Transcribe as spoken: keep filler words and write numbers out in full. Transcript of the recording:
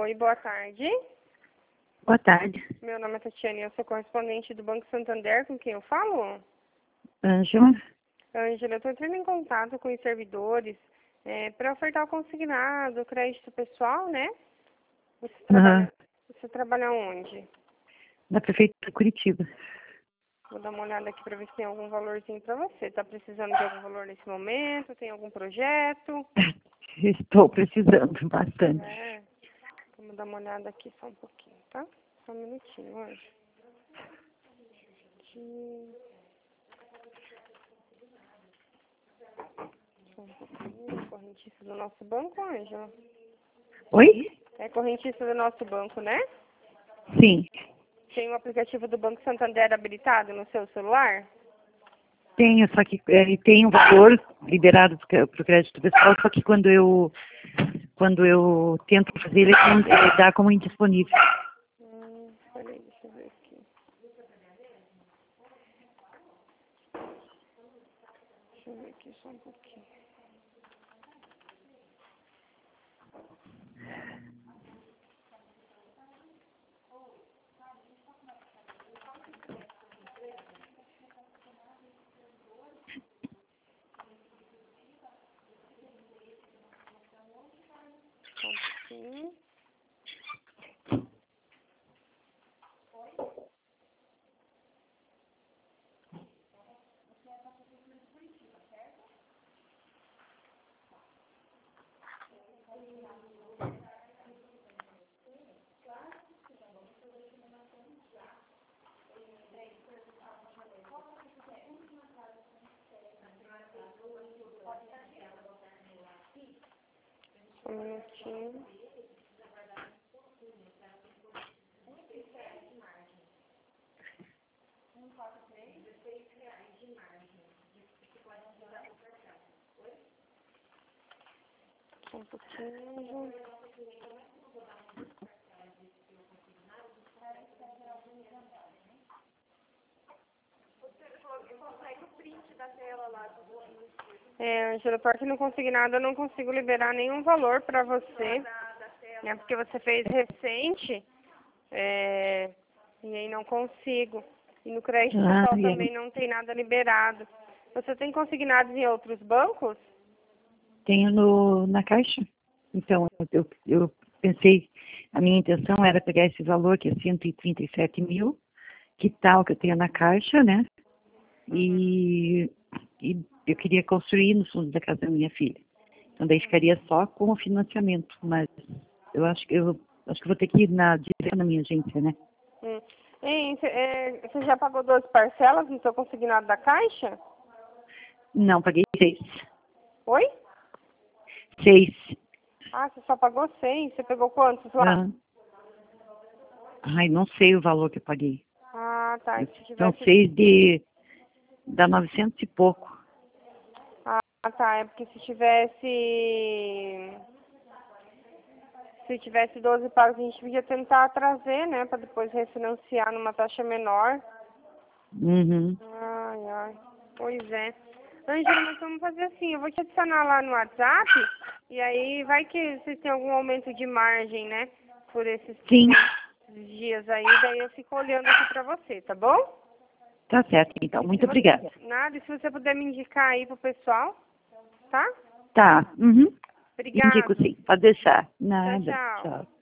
Oi, boa tarde. Boa tarde. Meu nome é Tatiane, eu sou correspondente do Banco Santander, com quem eu falo? Ângela. Ângela, eu estou entrando em contato com os servidores é, para ofertar o consignado, o crédito pessoal, né? Você trabalha, Uhum. você trabalha onde? Na Prefeitura de Curitiba. Vou dar uma olhada aqui para ver se tem algum valorzinho para você. Está precisando de algum valor nesse momento? Tem algum projeto? Estou precisando bastante. É. Vamos dar uma olhada aqui só um pouquinho, tá? Só um minutinho, Ângela. Aqui. Só um pouquinho. Correntista do nosso banco, Ângela? Oi? É correntista do nosso banco, né? Sim. Tem o aplicativo do Banco Santander habilitado no seu celular? Tenho, só que ele tem um valor liberado para o crédito pessoal, só que quando eu, quando eu tento fazer, ele, não- ele dá como indisponível. Hum, peraí, deixa eu ver aqui. Deixa eu ver aqui só um pouquinho. Só um pouquinho. Só um minutinho. Só um pouquinho. É, Ângela, pior que não consegui nada, eu não consigo liberar nenhum valor para você, né? Porque você fez recente, é, e aí não consigo. E no crédito Ah, pessoal e também aí? não tem nada liberado. Você tem consignados em outros bancos? Tenho no, na caixa. Então, eu, eu pensei, a minha intenção era pegar esse valor, que é cento e trinta e sete mil, que tal que eu tenho na caixa, né? Uhum. E, e eu queria construir no fundo da casa da minha filha. Então daí ficaria só com o financiamento, mas eu acho que eu acho que vou ter que ir na, direto na minha agência, né? Hum. Hein, cê, é, você já pagou duas parcelas no seu consignado da Caixa? Não, paguei seis. Oi? Seis. Ah, você só pagou seis. Você pegou quantos lá? Ah, ai, não sei o valor que eu paguei. Ah, tá. E se São tivesse... seis de dá novecentos e pouco. Ah, tá. É porque se tivesse... Se tivesse doze pagos, a gente podia tentar trazer, né? Pra depois refinanciar numa taxa menor. Uhum. Ai, ai. Pois é. Ângela, mas vamos fazer assim. Eu vou te adicionar lá no WhatsApp. E aí vai que vocês têm algum aumento de margem, né? Por esses Sim, dias aí. Daí eu fico olhando aqui pra você, tá bom? tá certo, então. E se Muito você... obrigada. Nada, e se você puder me indicar aí pro pessoal, tá? Tá. Uhum. Indico Obrigada. sim. Pode deixar. Tchau, Nada. tchau. Tchau.